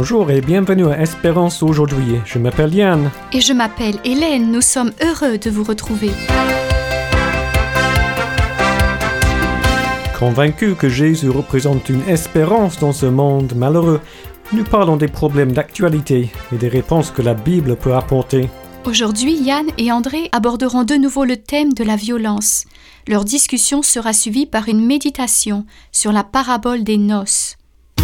Bonjour et bienvenue à Espérance aujourd'hui. Je m'appelle Yann. Et je m'appelle Hélène. Nous sommes heureux de vous retrouver. Convaincus que Jésus représente une espérance dans ce monde malheureux, nous parlons des problèmes d'actualité et des réponses que la Bible peut apporter. Aujourd'hui, Yann et André aborderont de nouveau le thème de la violence. Leur discussion sera suivie par une méditation sur la parabole des noces.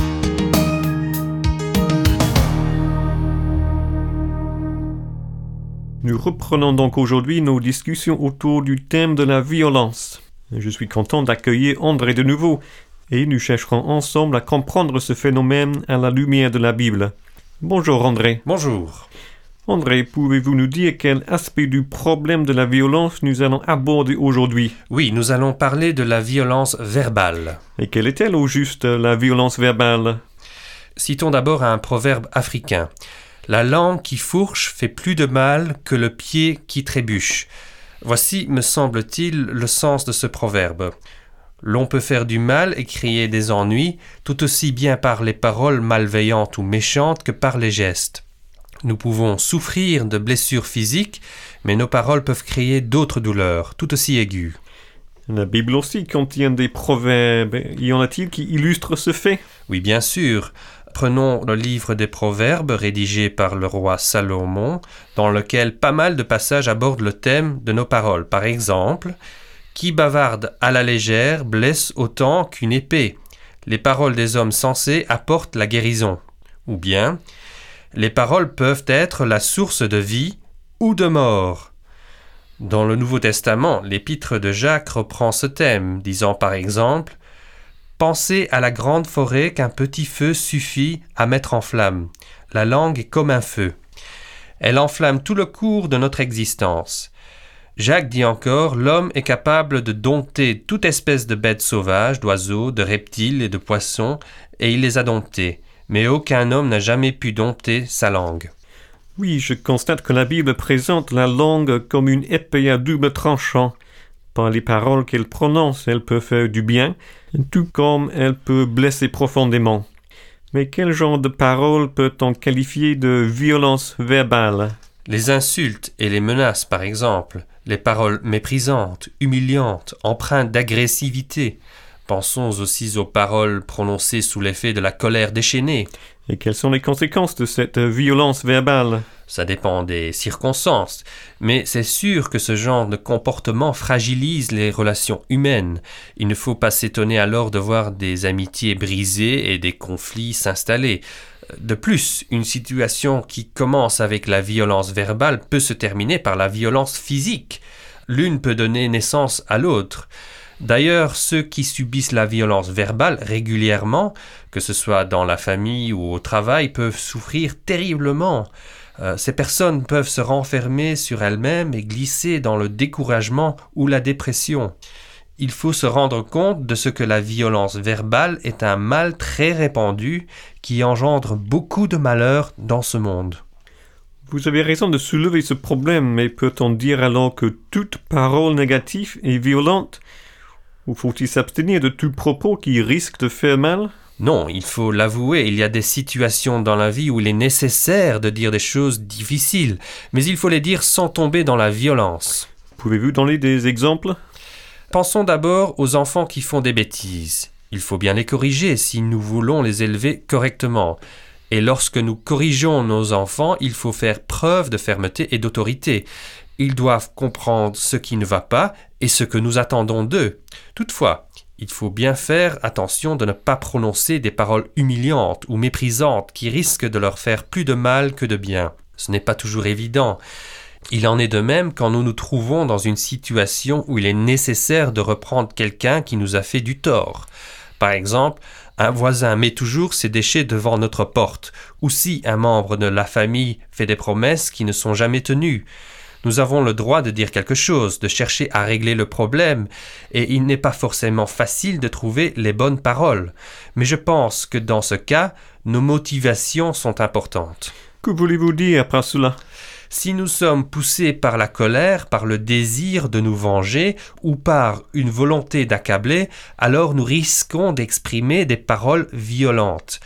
Nous reprenons donc aujourd'hui nos discussions autour du thème de la violence. Je suis content d'accueillir André de nouveau, et nous chercherons ensemble à comprendre ce phénomène à la lumière de la Bible. Bonjour André. Bonjour. André, pouvez-vous nous dire quel aspect du problème de la violence nous allons aborder aujourd'hui? Oui, nous allons parler de la violence verbale. Et quelle est-elle au juste, la violence verbale? Citons d'abord un proverbe africain. La langue qui fourche fait plus de mal que le pied qui trébuche. Voici, me semble-t-il, le sens de ce proverbe. L'on peut faire du mal et créer des ennuis, tout aussi bien par les paroles malveillantes ou méchantes que par les gestes. Nous pouvons souffrir de blessures physiques, mais nos paroles peuvent créer d'autres douleurs, tout aussi aiguës. La Bible aussi contient des proverbes. Y en a-t-il qui illustrent ce fait? Oui, bien sûr. Prenons le livre des Proverbes rédigé par le roi Salomon, dans lequel pas mal de passages abordent le thème de nos paroles. Par exemple, « Qui bavarde à la légère blesse autant qu'une épée. Les paroles des hommes sensés apportent la guérison. » Ou bien « Les paroles peuvent être la source de vie ou de mort. » Dans le Nouveau Testament, l'épître de Jacques reprend ce thème, disant par exemple « Pensez à la grande forêt qu'un petit feu suffit à mettre en flamme. La langue est comme un feu. Elle enflamme tout le cours de notre existence. » Jacques dit encore « L'homme est capable de dompter toute espèce de bêtes sauvages, d'oiseaux, de reptiles et de poissons, et il les a domptés. Mais aucun homme n'a jamais pu dompter sa langue. » Oui, je constate que la Bible présente la langue comme une épée à double tranchant. Par les paroles qu'elle prononce, elle peut faire du bien, tout comme elle peut blesser profondément. Mais quel genre de paroles peut-on qualifier de violence verbale? Les insultes et les menaces, par exemple, les paroles méprisantes, humiliantes, empreintes d'agressivité. Pensons aussi aux paroles prononcées sous l'effet de la colère déchaînée. Et quelles sont les conséquences de cette violence verbale? Ça dépend des circonstances, mais c'est sûr que ce genre de comportement fragilise les relations humaines. Il ne faut pas s'étonner alors de voir des amitiés brisées et des conflits s'installer. De plus, une situation qui commence avec la violence verbale peut se terminer par la violence physique. L'une peut donner naissance à l'autre. D'ailleurs, ceux qui subissent la violence verbale régulièrement, que ce soit dans la famille ou au travail, peuvent souffrir terriblement. Ces personnes peuvent se renfermer sur elles-mêmes et glisser dans le découragement ou la dépression. Il faut se rendre compte de ce que la violence verbale est un mal très répandu qui engendre beaucoup de malheur dans ce monde. Vous avez raison de soulever ce problème, mais peut-on dire alors que toute parole négative est violente? Ou faut-il s'abstenir de tout propos qui risque de faire mal? Non, il faut l'avouer, il y a des situations dans la vie où il est nécessaire de dire des choses difficiles, mais il faut les dire sans tomber dans la violence. Pouvez-vous donner des exemples? Pensons d'abord aux enfants qui font des bêtises. Il faut bien les corriger si nous voulons les élever correctement. Et lorsque nous corrigeons nos enfants, il faut faire preuve de fermeté et d'autorité. Ils doivent comprendre ce qui ne va pas et ce que nous attendons d'eux. Toutefois, il faut bien faire attention de ne pas prononcer des paroles humiliantes ou méprisantes qui risquent de leur faire plus de mal que de bien. Ce n'est pas toujours évident. Il en est de même quand nous nous trouvons dans une situation où il est nécessaire de reprendre quelqu'un qui nous a fait du tort. Par exemple, un voisin met toujours ses déchets devant notre porte, ou si un membre de la famille fait des promesses qui ne sont jamais tenues. Nous avons le droit de dire quelque chose, de chercher à régler le problème, et il n'est pas forcément facile de trouver les bonnes paroles. Mais je pense que dans ce cas, nos motivations sont importantes. Que voulez-vous dire par cela? Si nous sommes poussés par la colère, par le désir de nous venger ou par une volonté d'accabler, alors nous risquons d'exprimer des paroles violentes.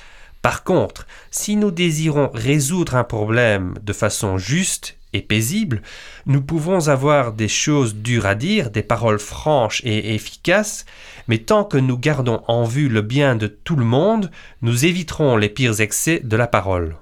Par contre, si nous désirons résoudre un problème de façon juste et paisible, nous pouvons avoir des choses dures à dire, des paroles franches et efficaces, mais tant que nous gardons en vue le bien de tout le monde, nous éviterons les pires excès de la parole.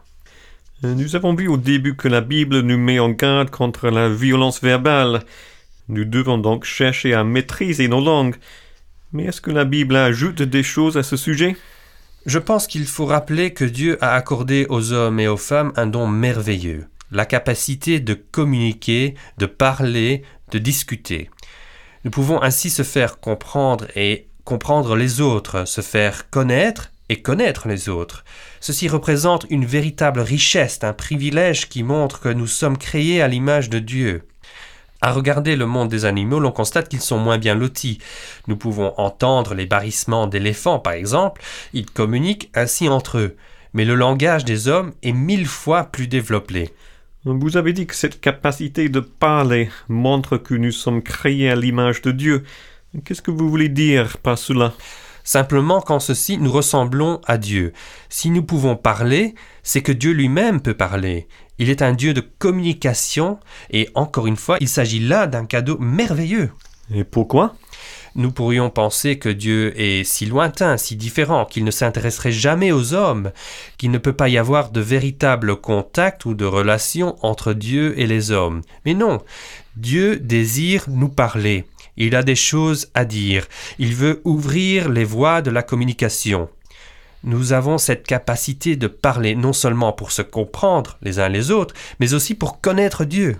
Nous avons vu au début que la Bible nous met en garde contre la violence verbale. Nous devons donc chercher à maîtriser nos langues. Mais est-ce que la Bible ajoute des choses à ce sujet ? Je pense qu'il faut rappeler que Dieu a accordé aux hommes et aux femmes un don merveilleux, la capacité de communiquer, de parler, de discuter. Nous pouvons ainsi se faire comprendre et comprendre les autres, se faire connaître et connaître les autres. Ceci représente une véritable richesse, un privilège qui montre que nous sommes créés à l'image de Dieu. À regarder le monde des animaux, l'on constate qu'ils sont moins bien lotis. Nous pouvons entendre les barrissements d'éléphants, par exemple. Ils communiquent ainsi entre eux. Mais le langage des hommes est 1000 fois plus développé. Vous avez dit que cette capacité de parler montre que nous sommes créés à l'image de Dieu. Qu'est-ce que vous voulez dire par cela ? Simplement qu'en ceci, nous ressemblons à Dieu. Si nous pouvons parler, c'est que Dieu lui-même peut parler. Il est un Dieu de communication et encore une fois, il s'agit là d'un cadeau merveilleux. Et pourquoi ? Nous pourrions penser que Dieu est si lointain, si différent, qu'il ne s'intéresserait jamais aux hommes, qu'il ne peut pas y avoir de véritable contact ou de relation entre Dieu et les hommes. Mais non, Dieu désire nous parler. Il a des choses à dire. Il veut ouvrir les voies de la communication. Nous avons cette capacité de parler non seulement pour se comprendre les uns les autres, mais aussi pour connaître Dieu.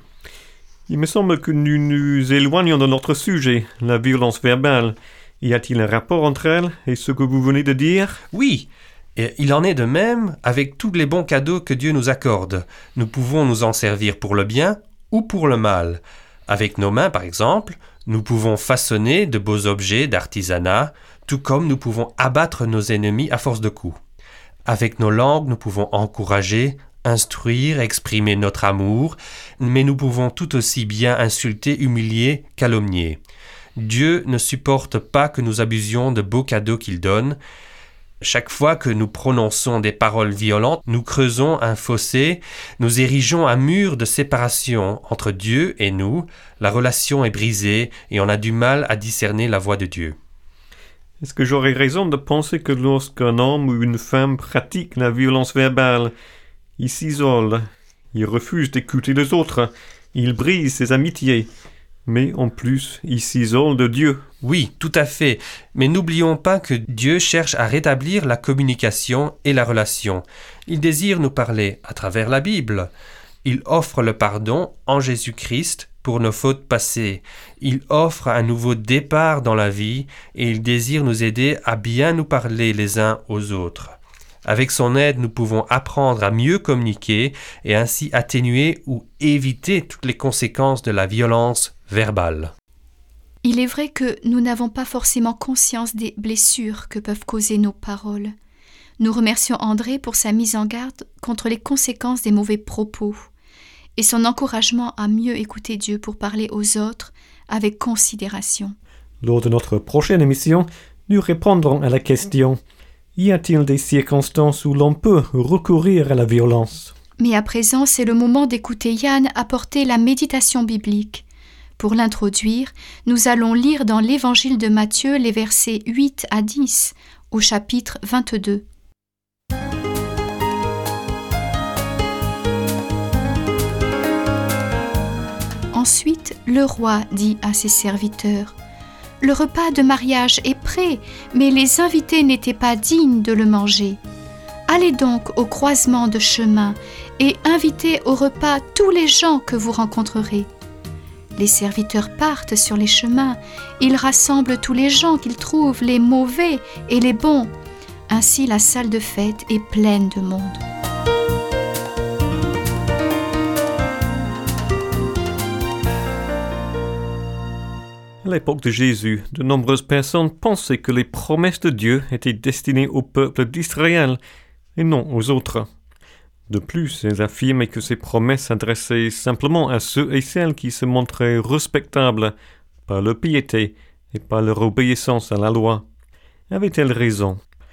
Il me semble que nous nous éloignons de notre sujet, la violence verbale. Y a-t-il un rapport entre elle et ce que vous venez de dire ? Oui, et il en est de même avec tous les bons cadeaux que Dieu nous accorde. Nous pouvons nous en servir pour le bien ou pour le mal. Avec nos mains, par exemple, nous pouvons façonner de beaux objets d'artisanat, tout comme nous pouvons abattre nos ennemis à force de coups. Avec nos langues, nous pouvons encourager, instruire, exprimer notre amour, mais nous pouvons tout aussi bien insulter, humilier, calomnier. Dieu ne supporte pas que nous abusions de beaux cadeaux qu'il donne. Chaque fois que nous prononçons des paroles violentes, nous creusons un fossé, nous érigeons un mur de séparation entre Dieu et nous. La relation est brisée et on a du mal à discerner la voix de Dieu. Est-ce que j'aurais raison de penser que lorsqu'un homme ou une femme pratique la violence verbale, il s'isole, il refuse d'écouter les autres, il brise ses amitiés, mais en plus, il s'isole de Dieu? Oui, tout à fait. Mais n'oublions pas que Dieu cherche à rétablir la communication et la relation. Il désire nous parler à travers la Bible. Il offre le pardon en Jésus-Christ pour nos fautes passées. Il offre un nouveau départ dans la vie et il désire nous aider à bien nous parler les uns aux autres. Avec son aide, nous pouvons apprendre à mieux communiquer et ainsi atténuer ou éviter toutes les conséquences de la violence verbale. Il est vrai que nous n'avons pas forcément conscience des blessures que peuvent causer nos paroles. Nous remercions André pour sa mise en garde contre les conséquences des mauvais propos et son encouragement à mieux écouter Dieu pour parler aux autres avec considération. Lors de notre prochaine émission, nous répondrons à la question: y a-t-il des circonstances où l'on peut recourir à la violence? Mais à présent, c'est le moment d'écouter Yann apporter la méditation biblique. Pour l'introduire, nous allons lire dans l'Évangile de Matthieu les versets 8 à 10 au chapitre 22. Ensuite, le roi dit à ses serviteurs: « Le repas de mariage est prêt, mais les invités n'étaient pas dignes de le manger. Allez donc au croisement de chemin et invitez au repas tous les gens que vous rencontrerez. » Les serviteurs partent sur les chemins, ils rassemblent tous les gens qu'ils trouvent, les mauvais et les bons. Ainsi la salle de fête est pleine de monde. À l'époque de Jésus, de nombreuses personnes pensaient que les promesses de Dieu étaient destinées au peuple d'Israël et non aux autres. De plus, elles affirmaient que ces promesses s'adressaient simplement à ceux et celles qui se montraient respectables par leur piété et par leur obéissance à la loi. Avaient-elles raison?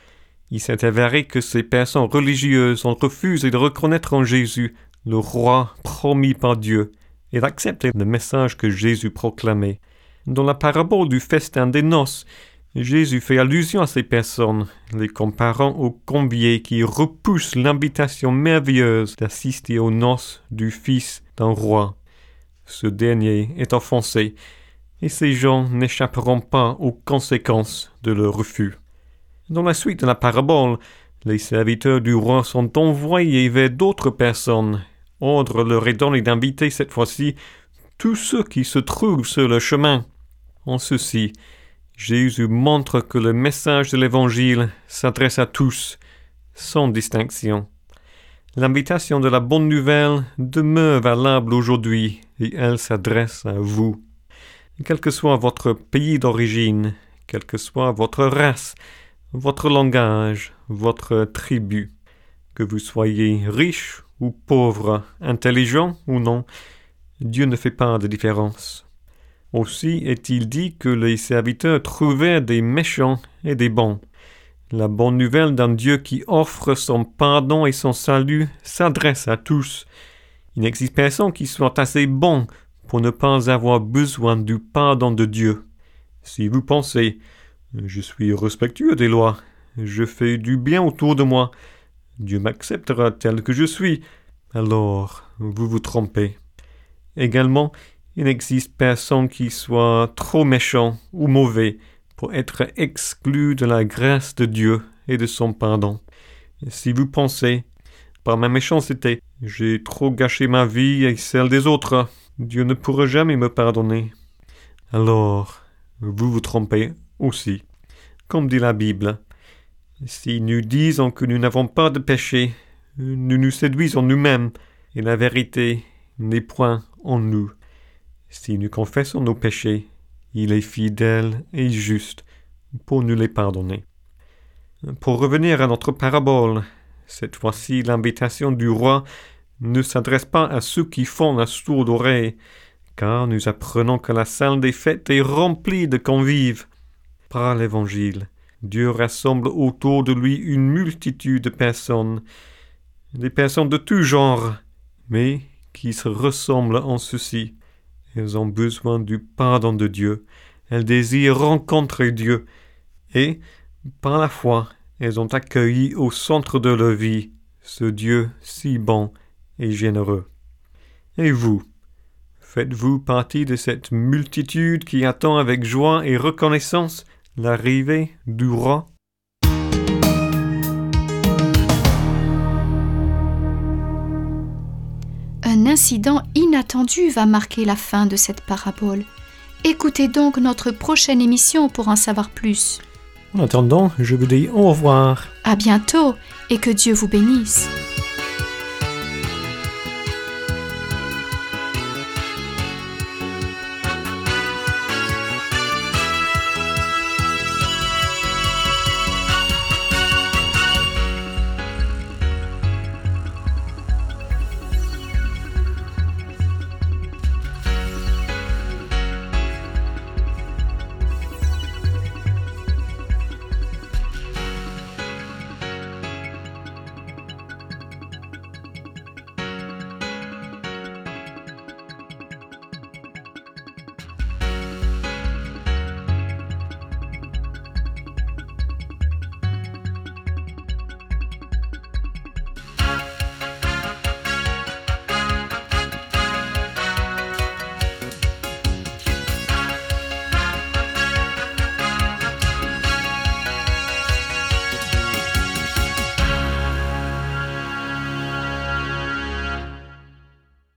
Il s'est avéré que ces personnes religieuses ont refusé de reconnaître en Jésus le roi promis par Dieu et d'accepter le message que Jésus proclamait. Dans la parabole du festin des noces, Jésus fait allusion à ces personnes, les comparant aux conviés qui repoussent l'invitation merveilleuse d'assister aux noces du fils d'un roi. Ce dernier est offensé, et ces gens n'échapperont pas aux conséquences de leur refus. Dans la suite de la parabole, les serviteurs du roi sont envoyés vers d'autres personnes. Ordre leur est donné d'inviter cette fois-ci tous ceux qui se trouvent sur le chemin. En ceci, Jésus montre que le message de l'Évangile s'adresse à tous, sans distinction. L'invitation de la bonne nouvelle demeure valable aujourd'hui et elle s'adresse à vous. Quel que soit votre pays d'origine, quelle que soit votre race, votre langage, votre tribu, que vous soyez riche ou pauvre, intelligent ou non, Dieu ne fait pas de différence. Aussi est-il dit que les serviteurs trouvèrent des méchants et des bons. La bonne nouvelle d'un Dieu qui offre son pardon et son salut s'adresse à tous. Il n'existe personne qui soit assez bon pour ne pas avoir besoin du pardon de Dieu. Si vous pensez « Je suis respectueux des lois, je fais du bien autour de moi, Dieu m'acceptera tel que je suis », alors vous vous trompez. Également, il n'existe personne qui soit trop méchant ou mauvais pour être exclu de la grâce de Dieu et de son pardon. Et si vous pensez, par ma méchanceté, j'ai trop gâché ma vie et celle des autres, Dieu ne pourra jamais me pardonner, alors vous vous trompez aussi. Comme dit la Bible, si nous disons que nous n'avons pas de péché, nous nous séduisons nous-mêmes et la vérité n'est point en nous. Si nous confessons nos péchés, il est fidèle et juste pour nous les pardonner. Pour revenir à notre parabole, cette fois-ci l'invitation du roi ne s'adresse pas à ceux qui font la sourde oreille, car nous apprenons que la salle des fêtes est remplie de convives. Par l'Évangile, Dieu rassemble autour de lui une multitude de personnes, des personnes de tout genre, mais qui se ressemblent en ceci. Elles ont besoin du pardon de Dieu. Elles désirent rencontrer Dieu. Et, par la foi, elles ont accueilli au centre de leur vie ce Dieu si bon et généreux. Et vous, faites-vous partie de cette multitude qui attend avec joie et reconnaissance l'arrivée du roi? Un incident inattendu va marquer la fin de cette parabole. Écoutez donc notre prochaine émission pour en savoir plus. En attendant, je vous dis au revoir. À bientôt et que Dieu vous bénisse.